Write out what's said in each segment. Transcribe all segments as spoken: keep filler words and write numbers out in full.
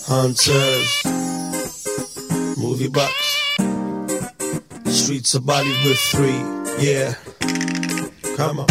Hunters, movie bucks, streets of Bollywood three, yeah, come on.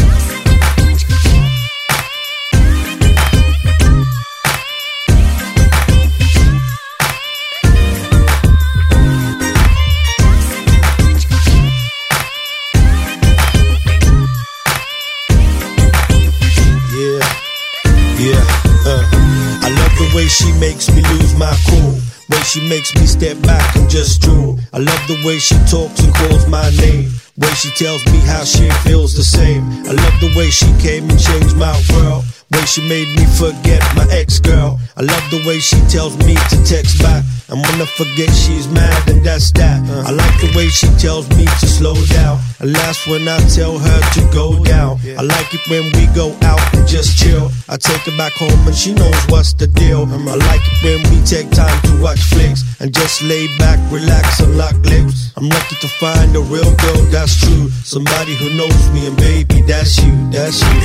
Yeah, uh, I love the way she makes me lose my cool. Way she makes me step back and just drool. I love the way she talks and calls my name. Way she tells me how she feels the same. I love the way she came and changed my world. Way she made me forget my ex-girl. I love the way she tells me to text back. And when I forget she's mad, and that's that. I like the way she tells me to slow down. And last when I tell her to go down. I like it when we go out and just chill. I take her back home and she knows what's the deal. I like it when we take time to watch flicks and just lay back, relax and lock lips. I'm lucky to find a real girl that's true. Somebody who knows me, and baby, that's you, that's you.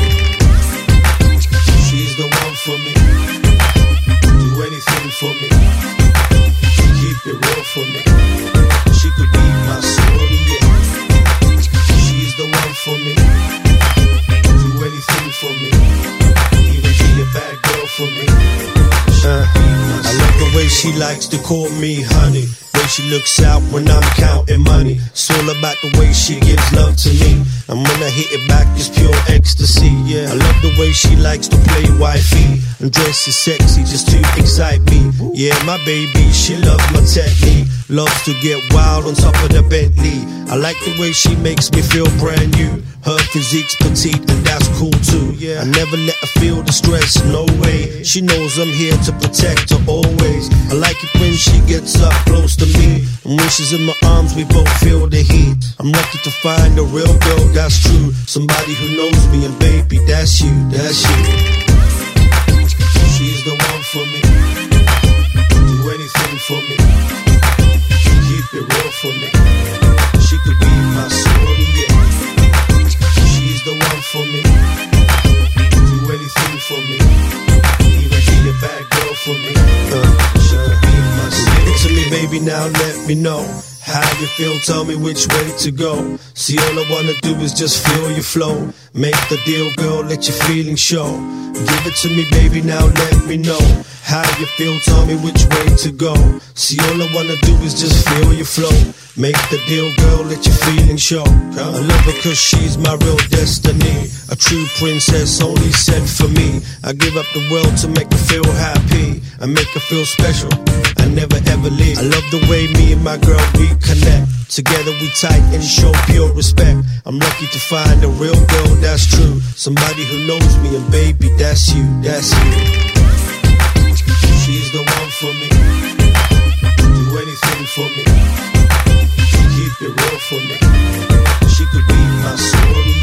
She's the one for me. Do anything for me. Keep it real for me. She could be my story, yeah. She's the one for me. Do anything for me. Even be a bad girl for me. Uh, I love the way she likes to call me honey. Way she looks out when I'm counting money. It's all about the way she gives love to me. And when I hit it back, it's pure ecstasy, yeah. I love the way she likes to play wifey and dresses sexy just to excite me. Yeah, my baby, she loves my technique. Loves to get wild on top of the Bentley. I like the way she makes me feel brand new. Her physique's petite and that's cool too, yeah. I never let her feel the stress, no way. She knows I'm here to protect her always. I like it when she gets up close to me, and when she's in my arms we both feel the heat. I'm lucky to find a real girl that's true. Somebody who knows me, and baby, that's you, that's you. She's the one for me. Do anything for me. Keep it real for me. She could be my story, yeah. She's the one for me. Do anything for me. Even be a bad girl for me. Uh, she could be my story. Give it to me, baby, now let me know how you feel, tell me which way to go. See, all I wanna do is just feel your flow. Make the deal, girl, let your feelings show. Give it to me, baby, now let me know how you feel, tell me which way to go. See, all I wanna do is just feel your flow. Make the deal, girl, let your feelings show. I love her cause she's my real destiny. A true princess only sent for me. I give up the world to make her feel happy and make her feel special. I never ever leave. I love the way me and my girl we connect. Together we tight and show pure respect. I'm lucky to find a real girl that's true. Somebody who knows me, and baby, that's you, that's you. She's the one for me. Do anything for me. Keep it real for me. She could be my story.